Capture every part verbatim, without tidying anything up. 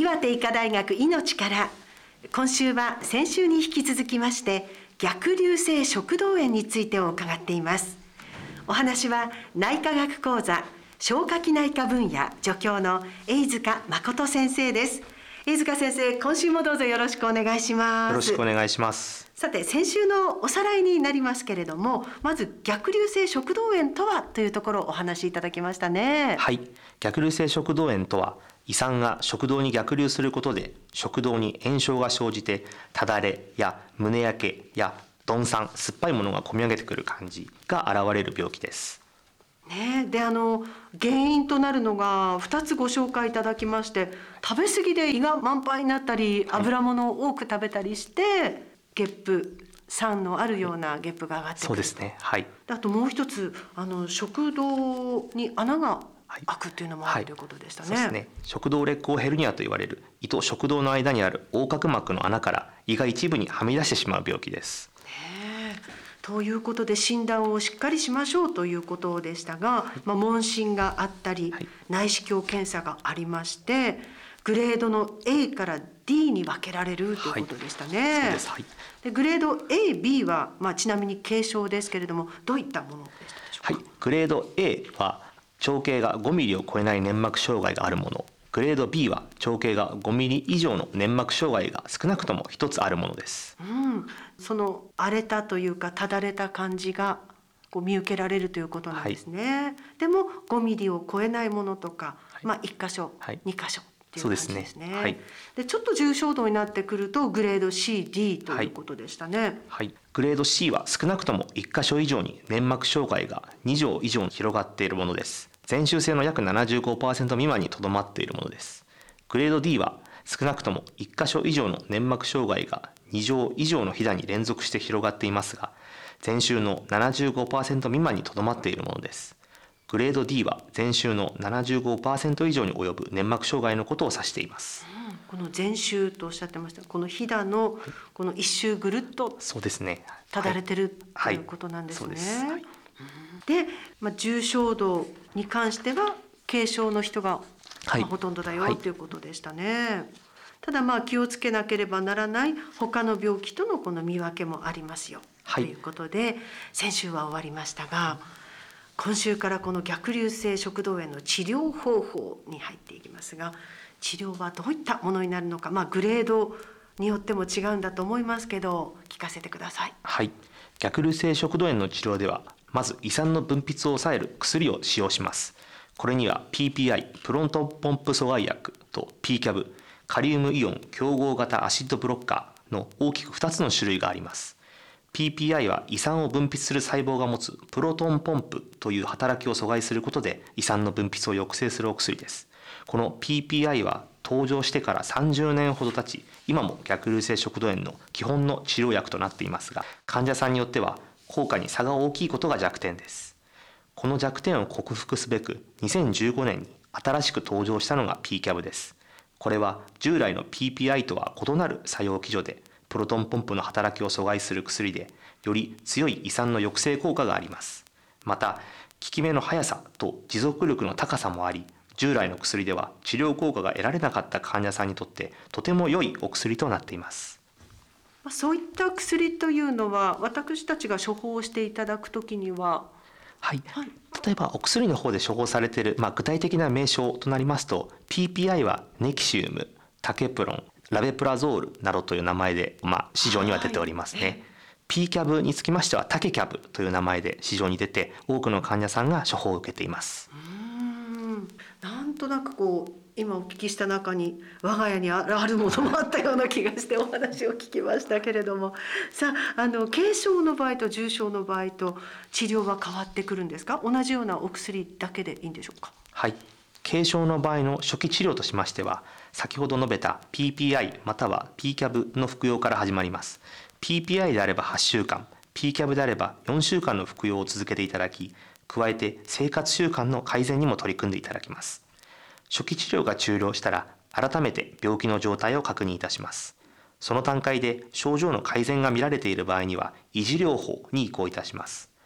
岩手医科大学命から、今週は先週に引き続きまして逆流性食道炎についてを伺っています。お話は内科学講座消化器内科分野助教の飯塚誠先生です。飯塚先生、今週もどうぞよろしくお願いします。 よろしくお願いします。 さて、先週のおさらいになりますけれども、まず逆流性食道炎とはというところをお話しいただきましたね。 はい、逆流性食道炎とは、胃酸が食道に逆流することで食道に炎症が生じて、ただれや胸焼けや鈍酸、酸っぱいものがこみ上げてくる感じが現れる病気です。 ね、であの原因となるのがふたつご紹介いただきまして、食べ過ぎで胃が満杯になったり、はい、油物を多く食べたりしてゲップ、酸のあるようなゲップが上がってくる。 そうですね、はい、 あともう一つ、あの食道に穴が開くっていうのもあるということでしたね。 はいはい、そうですね。食道裂孔ヘルニアと言われる胃と食道の間にある横隔膜の穴から胃が一部にはみ出してしまう病気です。 ということで診断をしっかりしましょうということでしたが、はい、まあ、問診があったり、はい、内視鏡検査がありまして、グレードの A から D に分けられるということでしたね。はい、そうです。はい、でグレード エー、ビー は、まあ、ちなみに軽症ですけれども、どういったものでしたでしょうか。 はい、グレード A は長径がごミリを超えない粘膜障害があるもの、グレード ビー は長径がごミリ以上の粘膜障害が少なくともひとつあるものです。 うん、その荒れたというかただれた感じがこう見受けられるということなんですね。はい、でもごミリを超えないものとか、はい、まあ、いっ箇所、はい、に箇所っていう感じですね。そうですね。はい、でちょっと重症度になってくるとグレード シー、ディー ということでしたね。 はいはい、グレード シー は少なくともいっ箇所以上に粘膜障害がに錠以上に広がっているものです。全周性の約 ななじゅうごパーセント 未満にとどまっているものです。グレード ディー は少なくともいっ箇所以上の粘膜障害がに錠以上のひだに連続して広がっていますが、全周の ななじゅうごパーセント 未満にとどまっているものです。グレード ディー は全周の ななじゅうごパーセント 以上に及ぶ粘膜障害のことを指しています。 うん、この全周とおっしゃってました。このひだのこの一周ぐるっとそうですね、 ただれてるということなんですね。で、まあ、重症度に関しては軽症の人が、はい、まあ、ほとんどだよ、はい、ということでしたね。ただまあ気をつけなければならない他の病気とのこの見分けもありますよ、はい、ということで先週は終わりましたが、今週からこの逆流性食道炎の治療方法に入っていきますが、治療はどういったものになるのか、まあ、グレードによっても違うんだと思いますけど、聞かせてください。 はい、逆流性食道炎の治療ではまず胃酸の分泌を抑える薬を使用します。これには ピーピーアイ プロトンポンプ阻害薬と ピーキャブ カリウムイオン競合型アシッドブロッカーの大きくふたつの種類があります。 ピーピーアイ は胃酸を分泌する細胞が持つプロトンポンプという働きを阻害することで胃酸の分泌を抑制するお薬です。この ピーピーアイ は登場してからさんじゅうねんほど経ち、今も逆流性食道炎の基本の治療薬となっていますが、患者さんによっては効果に差が大きいことが弱点です。この弱点を克服すべくにせんじゅうごねんに新しく登場したのが ピーキャブ です。これは従来の ピーピーアイ とは異なる作用基準でプロトンポンプの働きを阻害する薬で、より強い胃酸の抑制効果があります。また効き目の速さと持続力の高さもあり、従来の薬では治療効果が得られなかった患者さんにとってとても良いお薬となっています。 そういった薬というのは私たちが処方していただくときには、 はい、はい、例えばお薬の方で処方されている、まあ、具体的な名称となりますと、 ピーピーアイ はネキシウム、タケプロン、ラベプラゾールなどという名前で、まあ、市場には出ておりますね。はい、ピーキャブ につきましてはタケキャブという名前で市場に出て、多くの患者さんが処方を受けています。 うーん、なんとなくこう今お聞きした中に我が家にあるものもあったような気がしてお話を聞きましたけれども、さあ、あの軽症の場合と重症の場合と治療は変わってくるんですか。同じようなお薬だけでいいんでしょうか。 はい、軽症の場合の初期治療としましては、先ほど述べた ピーピーアイ または ピーキャブ の服用から始まります。 ピーピーアイ であればはちしゅうかん、 ピーキャブ であればよんしゅうかんの服用を続けていただき、加えて生活習慣の改善にも取り組んでいただきます。初期治療が終了したら改めて病気の状態を確認いたします。その段階で症状の改善が見られている場合には維持療法に移行いたします。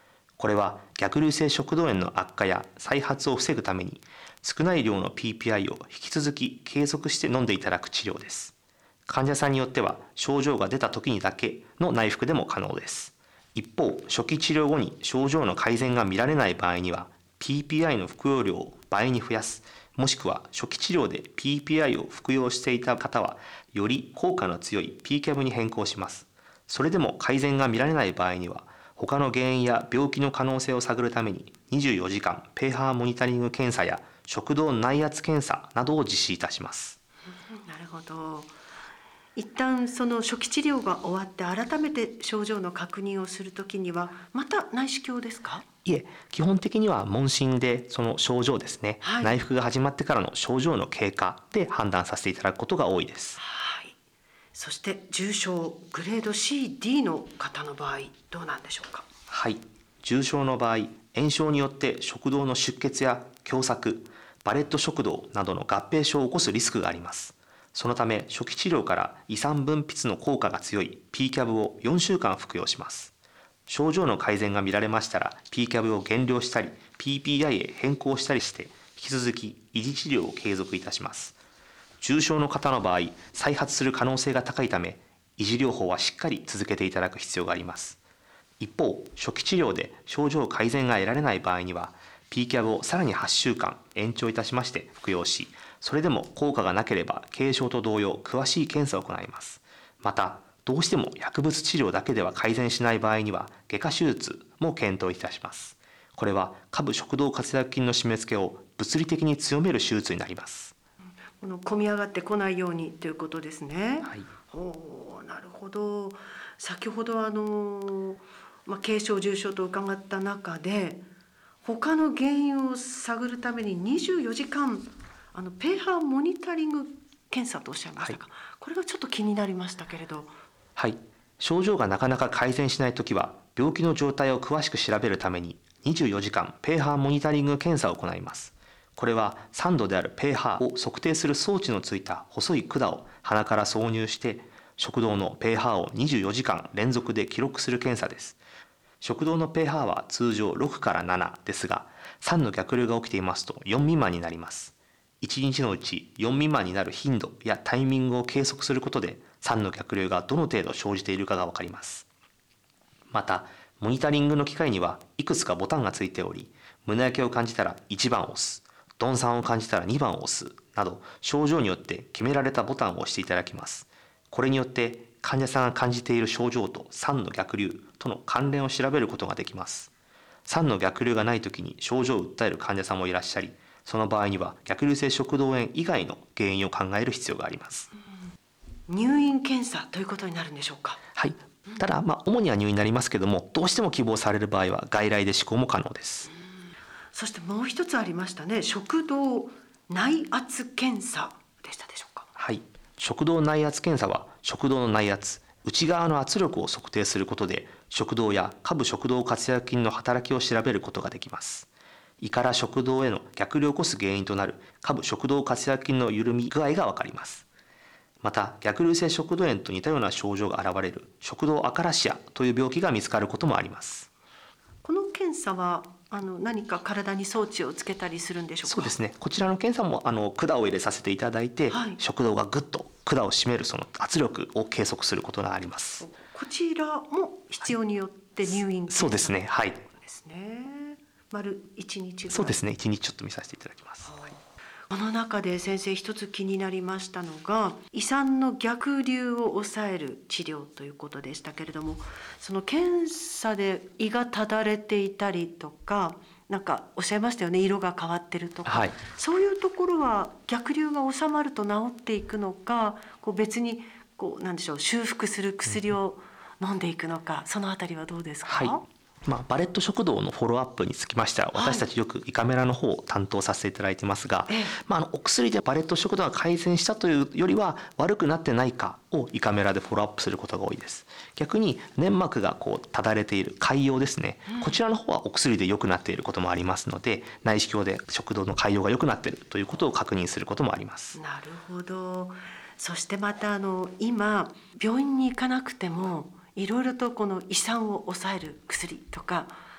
これは逆流性食道炎の悪化や再発を防ぐために少ない量の ピーピーアイ を引き続き継続して飲んでいただく治療です。患者さんによっては症状が出た時にだけの内服でも可能です。一方、初期治療後に症状の改善が見られない場合には ピーピーアイ の服用量を倍に増やす、もしくは初期治療で ピーピーアイ を服用していた方はより効果の強い ピーキャブ に変更します。それでも改善が見られない場合には他の原因や病気の可能性を探るためににじゅうよじかんペーハーモニタリング検査や食道内圧検査などを実施いたします。 なるほど。一旦その初期治療が終わって改めて症状の確認をするときにはまた内視鏡ですか？ いえ、基本的には問診でその症状ですね、はい、内服が始まってからの症状の経過で判断させていただくことが多いです。 はい。そして重症グレード シーディー の方の場合どうなんでしょうか？ はい、重症の場合、炎症によって食道の出血や狭窄、バレット食道などの合併症を起こすリスクがあります。そのため初期治療から胃酸分泌の効果が強い ピーキャブ をよんしゅうかん服用します。症状の改善が見られましたら ピーキャブ を減量したり ピーピーアイ へ変更したりして引き続き維持治療を継続いたします。重症の方の場合、再発する可能性が高いため維持療法はしっかり続けていただく必要があります。一方、初期治療で症状改善が得られない場合には ピーキャブ をさらにはっしゅうかん延長いたしまして服用し、それでも効果がなければ軽症と同様詳しい検査を行います。またどうしても薬物治療だけでは改善しない場合には外科手術も検討いたします。これは下部食道括約筋の締め付けを物理的に強める手術になります。 この込み上がってこないようにということですね。 はい、 おー、なるほど。先ほどあの、まあ、軽症重症と伺った中で他の原因を探るためににじゅうよじかんあのペーハーモニタリング検査とおっしゃいましたか、はい、これがちょっと気になりましたけれど。 はい、症状がなかなか改善しないときは病気の状態を詳しく調べるためににじゅうよじかんペーハーモニタリング検査を行います。これは酸度であるペーハーを測定する装置のついた細い管を鼻から挿入して食道のペーハーをにじゅうよじかん連続で記録する検査です。食道のペーハーは通常ろくからななですが、酸の逆流が起きていますとよん未満になります。いちにちのうちよん未満になる頻度やタイミングを計測することで酸の逆流がどの程度生じているかが分かります。またモニタリングの機械にはいくつかボタンがついており、胸焼けを感じたらいちばんを押す、鈍酸を感じたらにばんを押すなど症状によって決められたボタンを押していただきます。これによって患者さんが感じている症状と酸の逆流との関連を調べることができます。酸の逆流がないときに症状を訴える患者さんもいらっしゃり、その場合には逆流性食道炎以外の原因を考える必要があります。 うん、入院検査ということになるんでしょうか？ はい、ただ、まあ、主には入院になりますけども、どうしても希望される場合は外来で施行も可能です。 うん、そしてもう一つありましたね、食道内圧検査でしたでしょうか？ はい、食道内圧検査は食道の内圧、内側の圧力を測定することで食道や下部食道括約筋の働きを調べることができます。胃から食道への逆流を起こす原因となる下部食道括約筋の緩み具合が分かります。また逆流性食道炎と似たような症状が現れる食道アカラシアという病気が見つかることもあります。 この検査はあの何か体に装置をつけたりするんでしょうか？ そうですね、こちらの検査もあの管を入れさせていただいて、はい、食道がぐっと管を締めるその圧力を計測することがあります。 こちらも必要によって入院、はい、 そうですね、はい、 ですね。丸いちにちぐらい。 そうですね、いちにちちょっと見させていただきます。はい、 この中で先生一つ気になりましたのが胃酸の逆流を抑える治療ということでしたけれども、その検査で胃がただれていたりとかなんかおっしゃいましたよね、色が変わってるとか、はい、そういうところは逆流が収まると治っていくのか、こう別にこうなんでしょう、修復する薬を飲んでいくのか、うん、そのあたりはどうですか？ はい、まあ、バレット食道のフォローアップにつきましては私たちよく胃カメラの方を担当させていただいてますが、はい、まあ、あのお薬でバレット食道が改善したというよりは悪くなってないかを胃カメラでフォローアップすることが多いです。逆に粘膜がこうただれている潰瘍ですね、うん、こちらの方はお薬で良くなっていることもありますので、内視鏡で食道の潰瘍が良くなっているということを確認することもあります。 なるほど。そしてまたあの今病院に行かなくてもいろいろとこの胃酸を抑える薬とか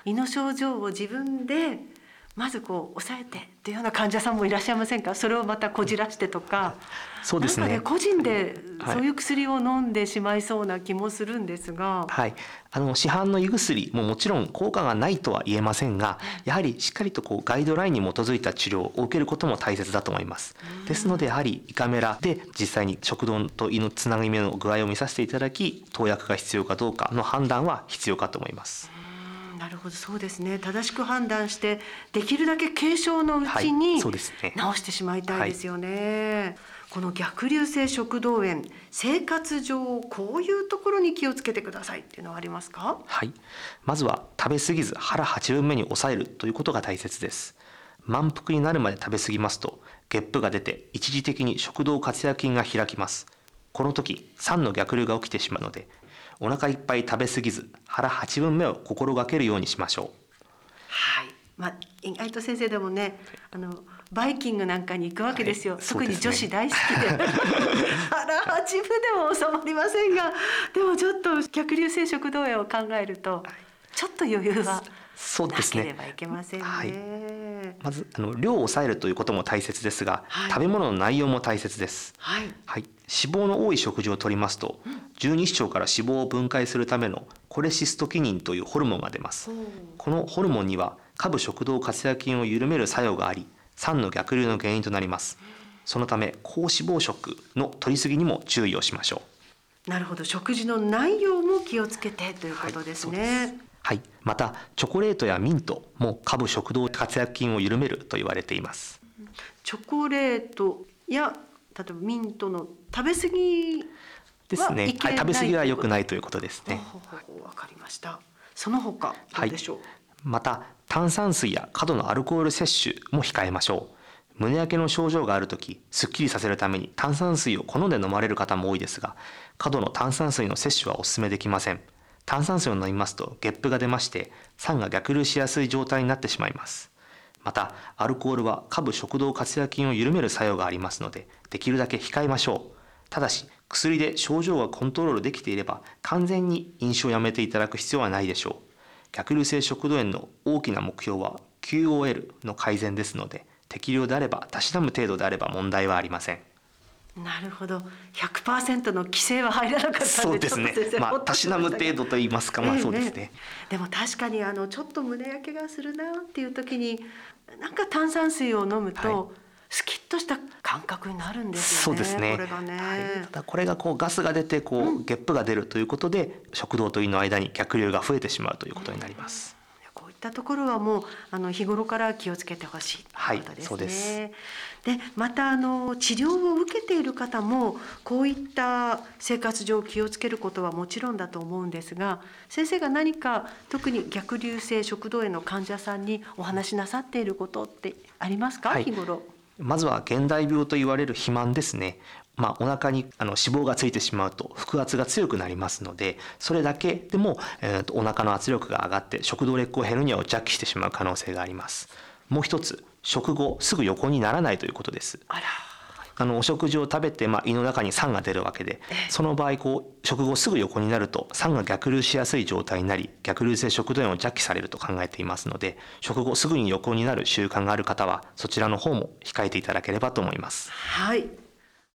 胃の症状を自分でまずこう抑えてというような患者さんもいらっしゃいませんか？それをまたこじらしてとか、 そうですね、 なんかね個人でそういう薬を飲んでしまいそうな気もするんですが、 はい、あの市販の胃薬ももちろん効果がないとは言えませんが、やはりしっかりとこうガイドラインに基づいた治療を受けることも大切だと思います。ですのでやはり胃カメラで実際に食道と胃のつなぎ目の具合を見させていただき、投薬が必要かどうかの判断は必要かと思います。 なるほど、そうですね。正しく判断してできるだけ軽症のうちに治してしまいたいですよね。はい、この逆流性食道炎、生活上こういうところに気をつけてくださいっていうのはありますか？ はい、まずは食べ過ぎず腹はちぶんめに抑えるということが大切です。満腹になるまで食べ過ぎますとゲップが出て一時的に食道括約筋が開きます。この時酸の逆流が起きてしまうので、お腹いっぱい食べ過ぎず腹はちぶんめを心がけるようにしましょう。 はい、まあ、意外と先生でもね、あのバイキングなんかに行くわけですよ。はい、特に女子大好きで腹はちぶんでも収まりませんが、でもちょっと逆流性食道炎を考えるとちょっと余裕はなければいけませんね。はい、 まずあの量を抑えるということも大切ですが、はい、食べ物の内容も大切です。はいはい、脂肪の多い食事をとりますと、うん、十二指腸から脂肪を分解するためのコレシストキニンというホルモンが出ます。このホルモンには下部食道括約筋を緩める作用があり、酸の逆流の原因となります。そのため高脂肪食の摂りすぎにも注意をしましょう。なるほど、食事の内容も気をつけてということですね。はい、 はい、またチョコレートやミントも下部食道括約筋を緩めると言われています。 チョコレートや例えばミントの食べ過ぎですね。はい、食べ過ぎは良くないということですね。 わかりました。その他どうでしょう？はい、 また炭酸水や過度のアルコール摂取も控えましょう。胸焼けの症状があるとき、すっきりさせるために炭酸水を好んで飲まれる方も多いですが、過度の炭酸水の摂取はお勧めできません。炭酸水を飲みますとゲップが出まして、酸が逆流しやすい状態になってしまいます。またアルコールは下部食道括約筋を緩める作用がありますので、できるだけ控えましょう。ただし薬で症状がコントロールできていれば完全に飲酒をやめていただく必要はないでしょう。逆流性食道炎の大きな目標は キューオーエル の改善ですので、適量であればたしなむ程度であれば問題はありません。 なるほど、ひゃくパーセント の規制は入らなかったんで、 そうですね、まあ、たしなむ程度と言いますか、まあそうですね。ええ、でも確かにあのちょっと胸焼けがするなっていう時になんか炭酸水を飲むと、はい、スキッとした感覚になるんですよね。 そうですね。これがね、はい、ただこれがこうガスが出てこう、うん、ゲップが出るということで食道と胃の間に逆流が増えてしまうということになります。 うん、こういったところはもうあの日頃から気をつけてほしいということですね。はい、そうです。でまたあの治療を受けている方もこういった生活上気をつけることはもちろんだと思うんですが、先生が何か特に逆流性食道炎の患者さんにお話しなさっていることってありますか？はい、日頃。 まずは現代病と言われる肥満ですね。まあ、お腹にあの脂肪がついてしまうと腹圧が強くなりますので、それだけでも、えー、とお腹の圧力が上がって食道裂孔ヘルニアを弱気してしまう可能性があります。もう一つ、食後すぐ横にならないということです。 あら、 あのお食事を食べて、まあ、胃の中に酸が出るわけで、その場合こう食後すぐ横になると酸が逆流しやすい状態になり、逆流性食道炎を弱気されると考えていますので、食後すぐに横になる習慣がある方はそちらの方も控えていただければと思います。 はい。